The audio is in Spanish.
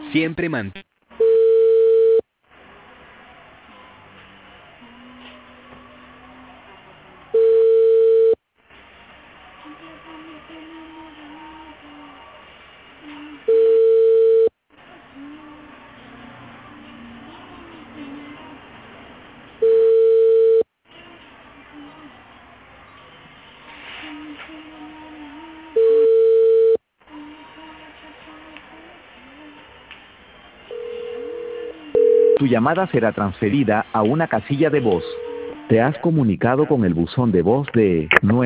Siempre mantén. Tu llamada será transferida a una casilla de voz. Te has comunicado con el buzón de voz de 9.